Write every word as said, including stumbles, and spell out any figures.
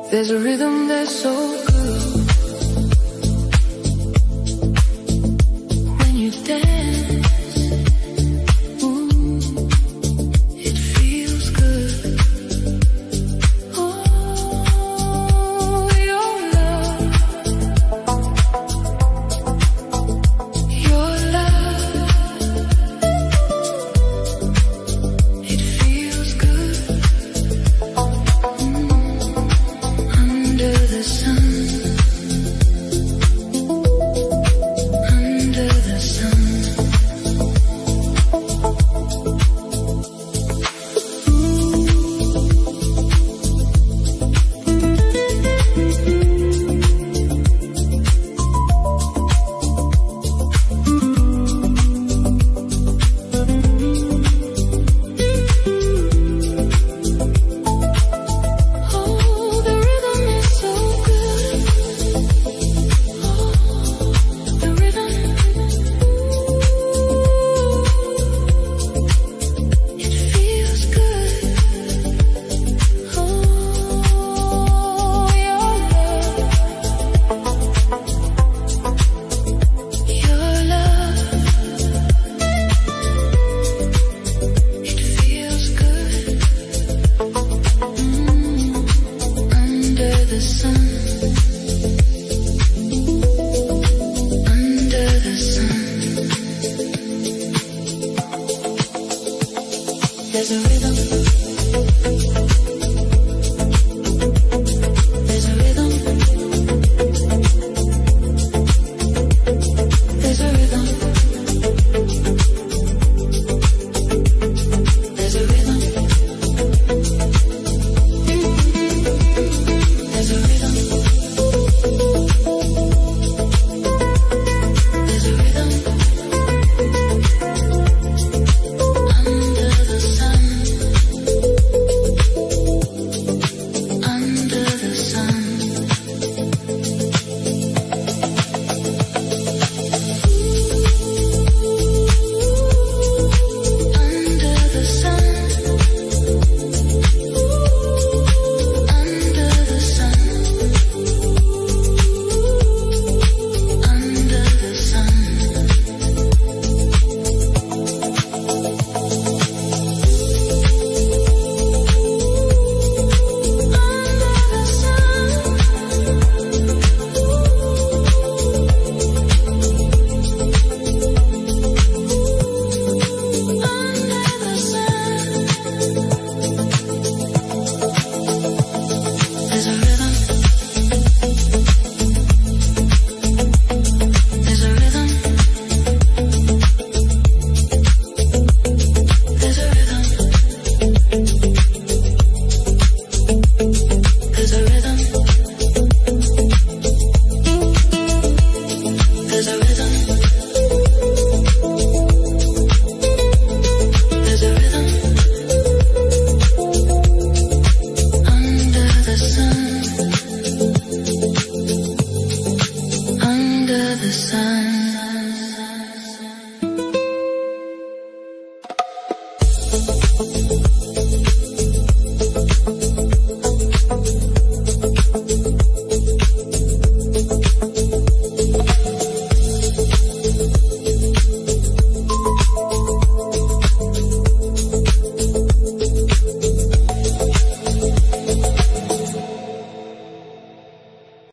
There's a rhythm that's so good when you dance. Ooh, it feels good. Oh, your love, your love, it feels good. Mm. Under the sun, under the sun. Oh, the rhythm is so good. Oh, the rhythm, it feels good. Oh, your love, your love, it feels good. Mm, under the sun, under the sun. There's a rhythm. There's a rhythm. There's a rhythm. There's a rhythm. There's a rhythm. There's a rhythm. Under the sun. Under the sun. Under the sun. Under the sun. Under the sun. There's a rhythm. There's a rhythm. There's a rhythm. There's a rhythm. There's a rhythm. There's a rhythm. Under the sun. Under the sun. Under